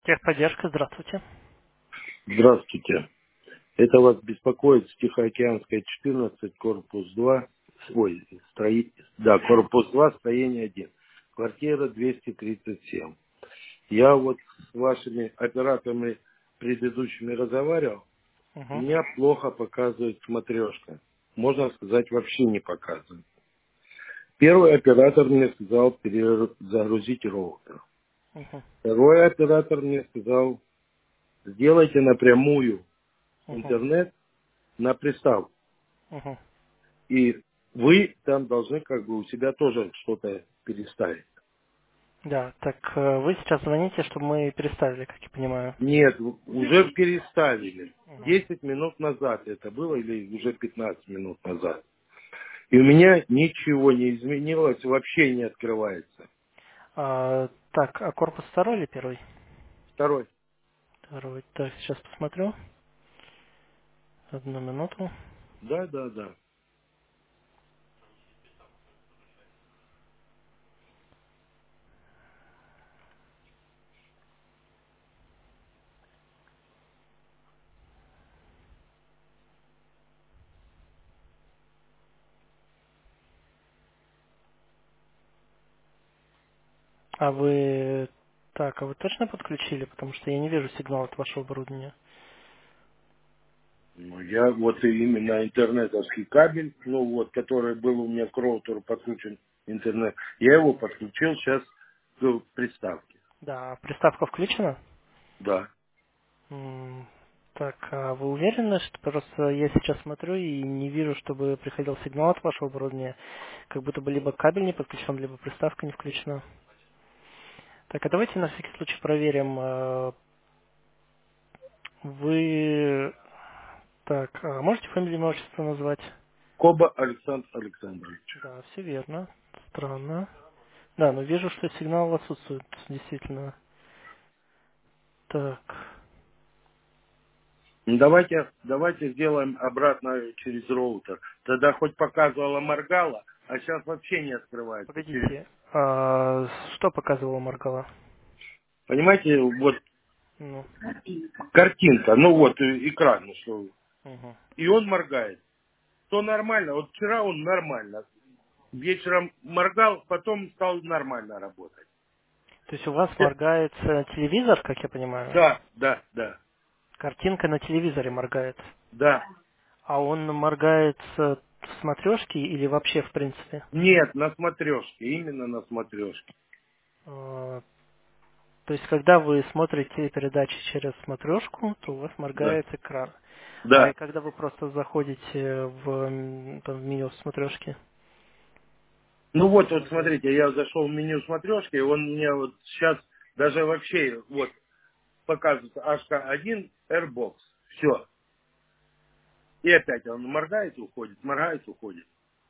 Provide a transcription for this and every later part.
Техподдержка, здравствуйте. Здравствуйте. Это вас беспокоит Тихоокеанская 14, корпус 2, корпус 2, строение 1, квартира 237. Я вот с вашими операторами предыдущими разговаривал, у Мгм, меня плохо показывает смотрешка. Можно сказать, вообще не показывает. Первый оператор мне сказал загрузить роутер. мгм, Второй оператор мне сказал, сделайте напрямую мгм, интернет на приставку. мгм. И вы там должны как бы у себя тоже что-то переставить. Да, так вы сейчас звоните, чтобы мы переставили, как я понимаю. Нет, уже переставили. Мгм. 10 минут назад это было или уже 15 минут назад. И у меня ничего не изменилось, вообще не открывается. Так, а корпус второй или первый? Второй. Второй. Так, сейчас посмотрю. Одну минуту. Да, да, да. А вы... Так, а вы точно подключили? Потому что я не вижу сигнала от вашего оборудования. Ну, я вот и именно интернетовский кабель, ну вот, который был у меня к роутеру подключен интернет, я его подключил сейчас к приставке. Да, приставка включена? Да. М, Так, а вы уверены, что просто я сейчас смотрю и не вижу, чтобы приходил сигнал от вашего оборудования, как будто бы либо кабель не подключен, либо приставка не включена. Так, а давайте на всякий случай проверим. Вы... Так, а можете фамилию, имя, отчество назвать? Коба Александр Александрович. Да, все верно. Странно. Да, но вижу, что сигнал отсутствует, действительно. Так, Ну, давайте сделаем обратно через роутер. Тогда хоть показывала моргала, а сейчас вообще не открывается. погодите. Что показывала Маргала? Понимаете, вот Ну, картинка, ну вот экран, ну что, угу. и он моргает. То нормально, вот вчера он нормально. Вечером моргал, потом стал нормально работать. То есть у вас моргает телевизор, как я понимаю? Да, да, да, Картинка на телевизоре моргает. да. А он моргает в смотрешке или вообще в принципе? Нет, на смотрешке, именно на смотрешке. Э, То есть когда вы смотрите передачи через смотрешку, то у вас Да, моргает экран. А и да. когда вы просто заходите в, там, в меню смотрешки, Ну вот, не вот моргает. смотрите, я зашел в меню смотрешки, и он мне вот сейчас даже вообще вот показывается HK1 Airbox. Все. И опять он моргает и уходит, моргает и уходит.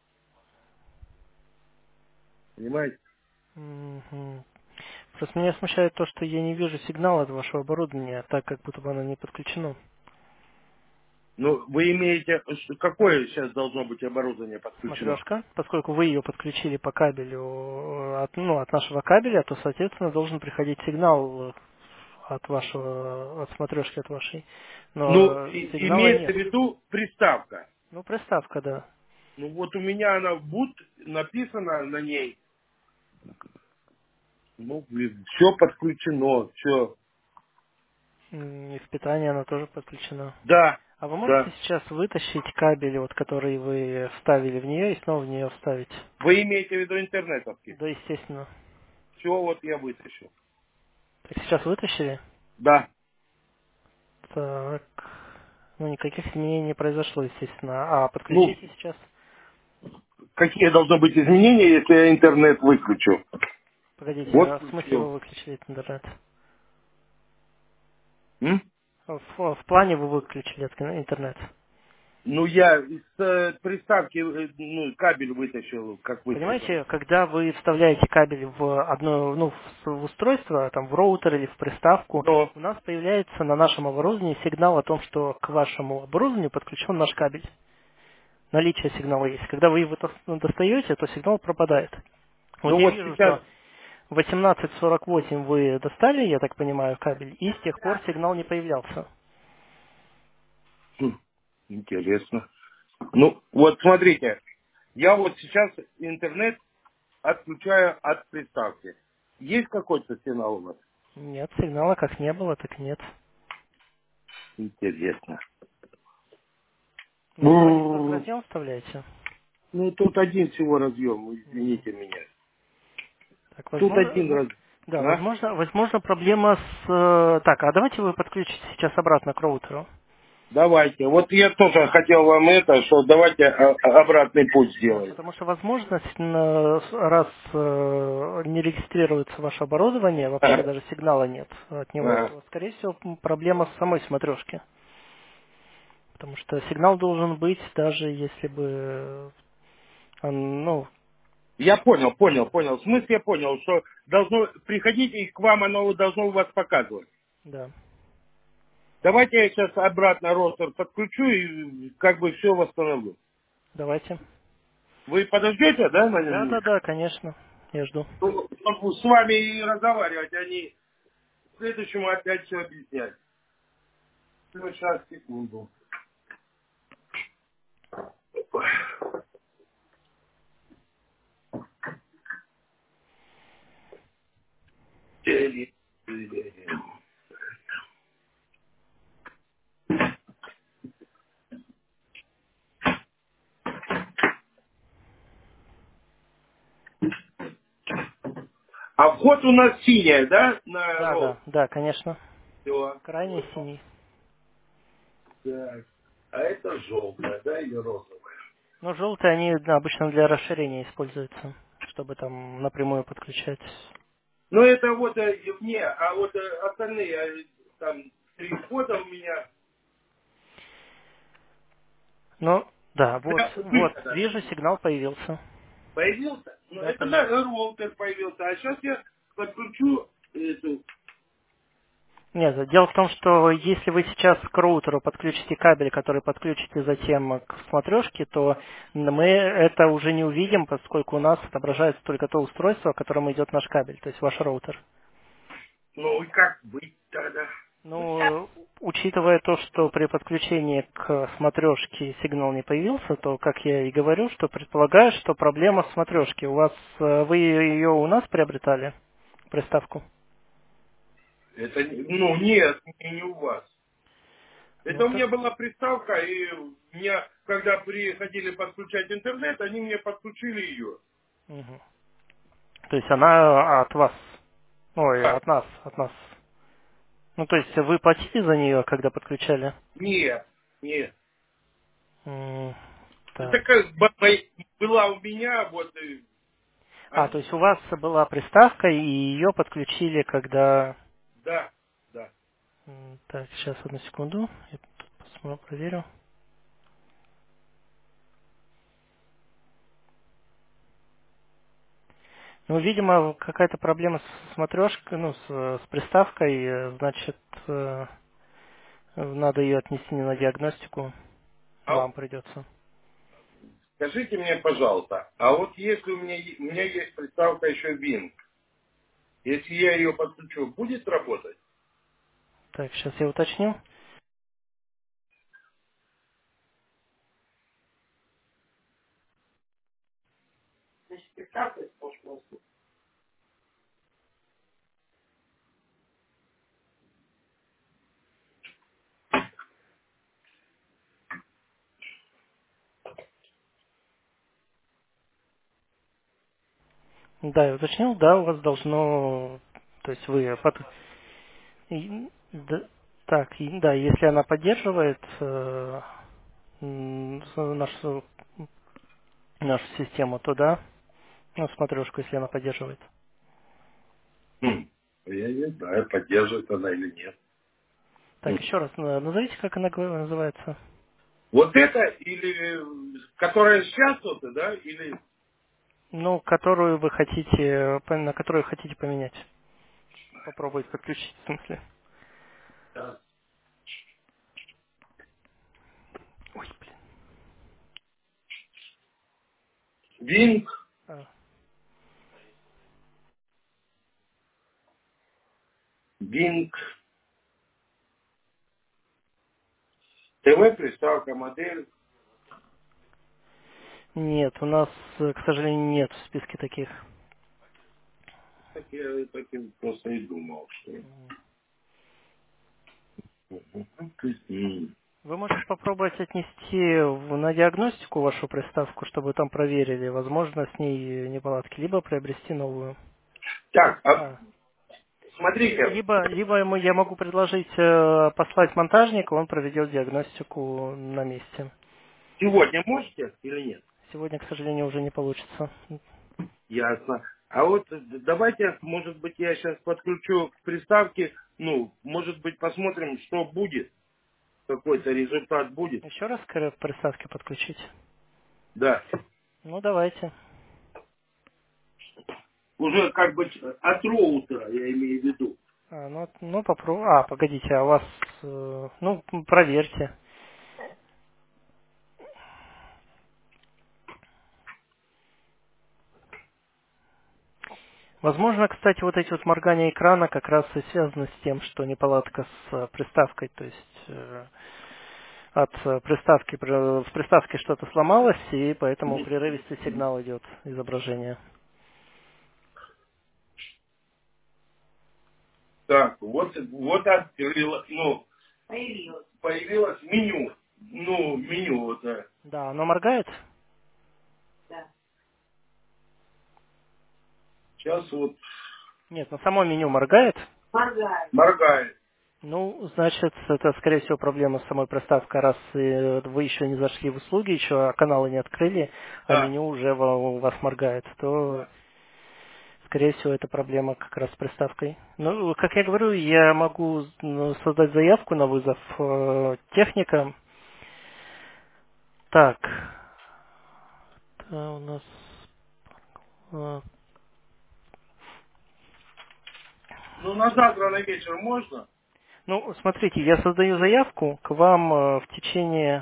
Понимаете? Мгм. Просто меня смущает то, что я не вижу сигнала от вашего оборудования, так как будто бы оно не подключено. Ну, вы имеете, какое сейчас должно быть оборудование подключено? Смотрешка, поскольку вы ее подключили по кабелю от нашего кабеля, то, соответственно, должен приходить сигнал от вашего, от смотрешки от вашей. Ну, Но сигнала имеется нет. в виду приставка. Ну, приставка, да. Ну, вот у меня она будет написано на ней. Ну, все подключено, все. И в питание она тоже подключена. Да, А вы можете да. сейчас вытащить кабель, вот, который вы вставили в нее, и снова в нее вставить? Вы имеете в виду интернетовский? Да, естественно. Все, вот я вытащил. Так, сейчас вытащили? Да. Так. Ну, никаких изменений не произошло, естественно. А Ну, подключите сейчас. какие должны быть изменения, если я интернет выключу? Погодите, Вот а в смысле включил. вы выключили этот интернет? М? В плане вы выключили этот интернет. Ну, я из приставки кабель вытащил, как вы сказали. Понимаете, когда вы вставляете кабель в одно, ну, в устройство, там, в роутер или в приставку, Но, у нас появляется на нашем оборудовании сигнал о том, что к вашему оборудованию подключен наш кабель. Наличие сигнала есть. Когда вы его достаете, то сигнал пропадает. Вот ну я вот вижу, сейчас, что 1848 вы достали, я так понимаю, кабель, и с тех пор сигнал не появлялся. Хм, интересно. Ну, вот смотрите, я вот сейчас интернет отключаю от приставки. Есть какой-то сигнал у вас? Нет, сигнала как не было, так нет. Интересно. Ну, два Ну, разъем вставляете. тут один всего разъем, Мгм. извините меня. Так, Тут возможно, один раз. да, А? возможно проблема с... Так, а давайте вы подключите сейчас обратно к роутеру. Давайте. Вот я тоже хотел вам это, что давайте обратный путь Да, сделаем. потому что возможно, раз не регистрируется ваше оборудование, вообще Ага. даже сигнала нет от него, Ага. то, скорее всего, проблема с самой смотрешки. Потому что сигнал должен быть, даже если бы, ну, Я понял. В смысле я понял, что должно приходить и к вам оно должно у вас показывать. да, Давайте я сейчас обратно ростер подключу и как бы все восстановлю. давайте. Вы подождете, да, на Да, да, минуту? да, конечно, я жду. Ну, могу с вами и разговаривать, а не следующему опять все объяснять. Ну, сейчас, секунду. А вход у нас синяя, да, на Да, роут? да, да, конечно. Все. Крайний синий. Так. А это желтая, да, или розовая? Но желтые, они да, обычно для расширения используются, чтобы там напрямую подключать. Ну, это вот мне, а вот остальные, там, 3 входа у меня. Ну, да, вот, Для вот, выхода вижу, сигнал появился. появился. Ну, Да, это появился. да, роутер появился. А сейчас я подключу эту. Нет, дело в том, что если вы сейчас к роутеру подключите кабель, который подключите затем к смотрешке, то мы это уже не увидим, поскольку у нас отображается только то устройство, к которому идет наш кабель, то есть ваш роутер. Ну, и как быть тогда? Ну, учитывая то, что при подключении к смотрешке сигнал не появился, то, как я и говорю, что предполагаю, что проблема в смотрешке. У вас, вы ее у нас приобретали, приставку? Это, ну, нет, не у вас. Это Ну, у так. меня была приставка, и меня, когда приходили подключать интернет, они мне подключили ее. Мгм. То есть она от вас, ой, Как? от нас. Ну, то есть вы платили за нее, когда подключали? Нет, нет. М, Так. Это как была у меня, вот, То есть у вас была приставка, и ее подключили, когда... да, да. Так, сейчас, одну секунду. Я тут проверю. Ну, видимо, какая-то проблема с смотрешкой, ну, с приставкой, значит, надо ее отнести на диагностику, А вам придется. скажите мне, пожалуйста, а вот если у меня есть приставка еще Wing, если я ее подключу, будет работать? Так, сейчас я уточню. Да, я уточнил, да, у вас должно, то есть вы так, да, если она поддерживает нашу, нашу систему, то да, ну, смотрешку, если она поддерживает. Хм, я не знаю, поддерживает она или нет. Так, Хм. еще раз, назовите, как она называется. Вот это или которая сейчас вот, да, или Ну, которую вы хотите, на которую хотите поменять. Попробовать подключить, в смысле. Ой, блин. Wing, А, Bing. ТВ, приставка, модель. Нет, у нас, к сожалению, нет в списке таких. Так я просто и думал, что... Мгм. Вы можете попробовать отнести на диагностику вашу приставку, чтобы там проверили, возможно, с ней неполадки, либо приобрести новую. Так, А, смотрите, я могу предложить послать монтажника, он проведет диагностику на месте. сегодня можете или нет? Сегодня, к сожалению, уже не получится. Ясно. А вот давайте, может быть, я сейчас подключу к приставке, может быть, посмотрим, что будет, какой-то результат будет. Еще раз к приставке подключить? Да. Ну, давайте. Уже как бы от роутера, я имею в виду. Ну попробуй. А, погодите, а у вас... проверьте. Возможно, кстати, вот эти вот моргания экрана как раз и связаны с тем, что неполадка с приставкой, то есть от приставки, в приставке что-то сломалось, и поэтому прерывистый сигнал идет изображение. Так, вот открылось, появилось меню. Меню вот. Да, оно моргает? Сейчас вот Нет, но само меню моргает. моргает. Ну, значит, это, скорее всего, проблема с самой приставкой. Раз вы еще не зашли в услуги, еще каналы не открыли, а Да, меню уже у вас моргает, то, да. скорее всего, это проблема как раз с приставкой. Ну, как я говорю, я могу создать заявку на вызов техника. Так, у нас... э, На завтра на вечер можно? Ну, смотрите, я создаю заявку к вам в течение...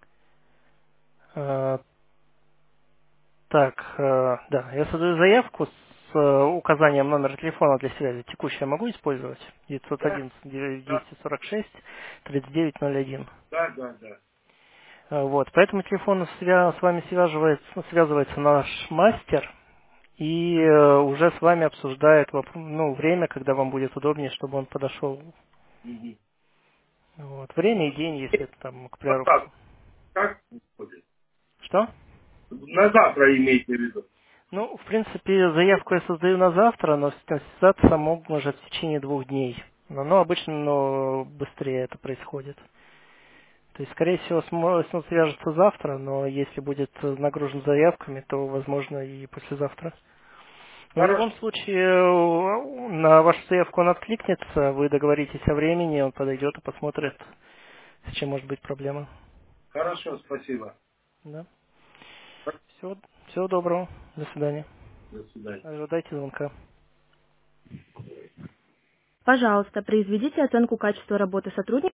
э, да, я создаю заявку с указанием номера телефона для связи. Текущий я могу использовать? Да, 911 да, 246 3901. да, да, да. Вот, по этому телефону с вами связывается наш мастер и уже с вами обсуждает время, когда вам будет удобнее, чтобы он подошел. Мгм. Вот, время и день, если это там, к Вот примеру... так, как будет? Что? На завтра имейте в виду. Ну, в принципе, заявку я создаю на завтра, но связаться может в течение 2 дней. Но обычно быстрее это происходит. То есть, скорее всего, он свяжется завтра, но если будет нагружен заявками, то, возможно, и послезавтра. Но в Хорошо, любом случае, на вашу заявку он откликнется, вы договоритесь о времени, он подойдет и посмотрит, с чем может быть проблема. хорошо, спасибо. Да. Всего доброго. До свидания. До свидания. Ожидайте звонка. Пожалуйста, произведите оценку качества работы сотрудника.